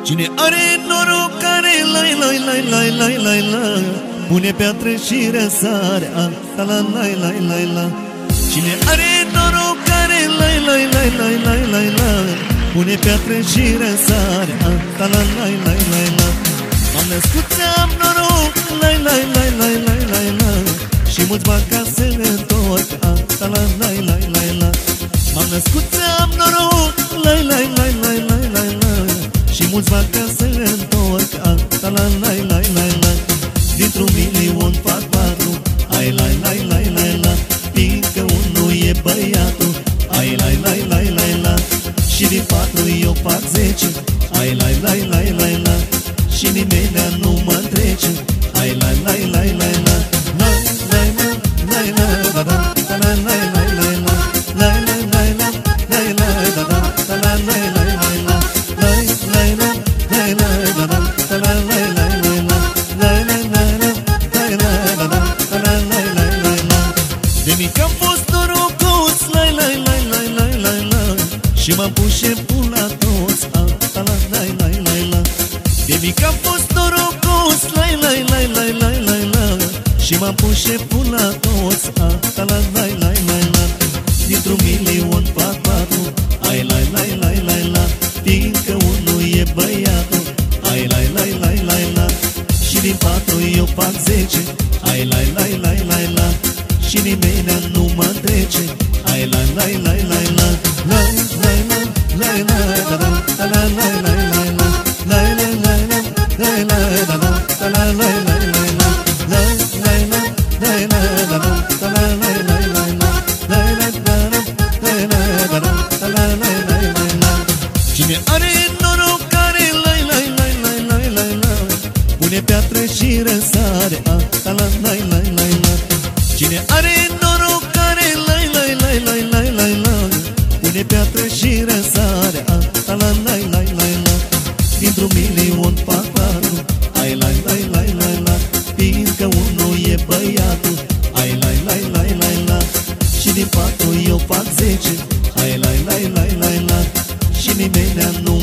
Cine are noroc care lai lai lai lai lai lai la pune piatră și răsare asta la lai lai lai la. Cine are noroc care lai lai lai lai lai lai la pune piatră și răsare asta la lai lai lai la. M-am născut să am noroc lai lai lai lai lai lai la și mulți bani ca să întorc asta la lai lai lai la. M-am născut să am noroc lai lai lai lai lai lai la și mulți bani ca să întorc asta la lai lai lai la. Dintr-un milion fac patru ai lai lai lai lai la, fiindcă unul e băiatul ai lai lai lai lai la. Și din patru eu fac 10 ai lai lai lai lai la, și nimeni nu mă întrece ai lai lai lai lai la. Lai lai lai lai la da da la lai lai lai la, lai lai lai la lai lai da da da la lai lai lai la, lai lai la lai lai da da da la lai lai lai la, lai lai lai la lai lai da da da la lai lai lai la. De mic am fost norocos lai lai lai lai lai lai la și m-am pus șeful la toți asta la lai lai lai la. De mic am fost norocos lai lai lai lai lai lai la și m-am pus șeful la toți asta la lai lai lai la. Dintr-un milion fac patru ai lai lai lai lai la, fiindcă unul e băiatul ai lai lai lai lai la. Și din patru eu fac 10 ai lai lai lai lai la, și nimeni nu mă întrece ai lai lai lai lai la. Lai lai lai lai lai da da da la lai lai lai la, lai lai lai lai lai da da da la lai lai lai la, lai lai lai lai da da da la lai lai lai la, lai lai lai da da da la lai lai lai la. Cine are noroc care lai lai lai lai lai lai la pune piatră și răsare asta la lai lai lai la. Cine are noroc care lai lai lai lai lai lai la pune piatră și răsare asta la lai lai lai la. Dintr-un milion fac patru ai lai lai lai lai la, fiindcă unul e băiatul ai lai lai lai lai la. Și din patru eu fac 10 ai lai lai lai lai la, și nimeni nu